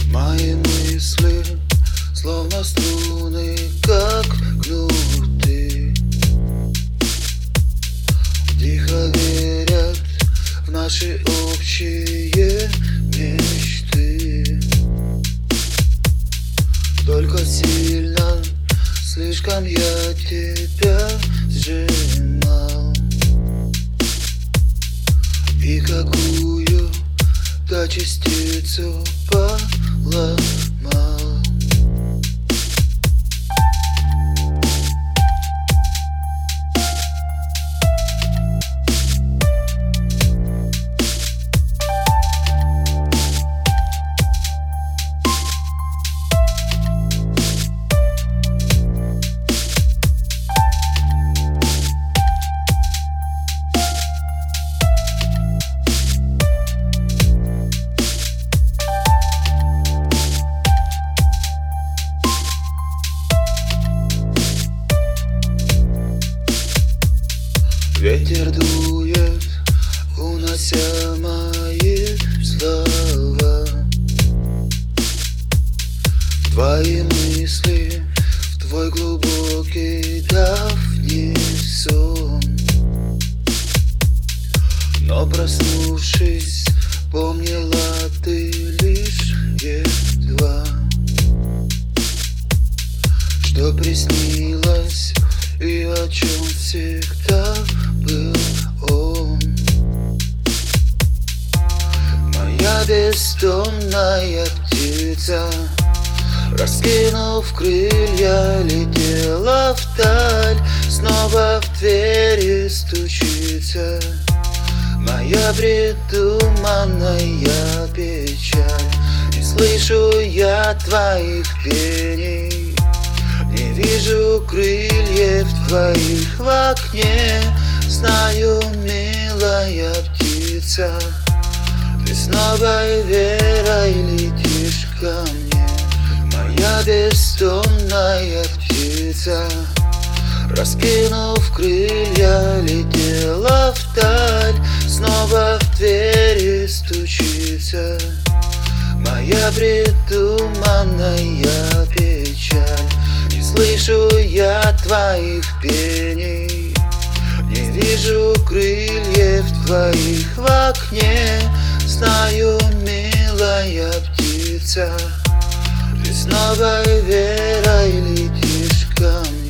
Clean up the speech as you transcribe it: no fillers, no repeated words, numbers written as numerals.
Мои мысли словно струны, как кнуты, тихо верят в наши общие мечты. Только сильно, слишком я тебя сжимал, и какую-то частицу поломал. Ветер дует, унося мои слова, твои мысли в твой глубокий давний сон. Но проснувшись, помнила ты лишь едва, что приснилось и о чем всегда был он. Моя бездомная птица, раскинув крылья, летела вдаль, снова в двери стучится моя придуманная печаль. Не слышу я твоих пений, не вижу крыльев твоих в окне. Знаю, милая птица, ты с новой верой летишь ко мне. Моя бездомная птица, раскинув крылья, летела вдаль, снова в двери стучится моя придуманная печаль. Не слышу я твоих пений, не вижу крыльев твоих в окне. Знаю, милая птица, ты с новой верой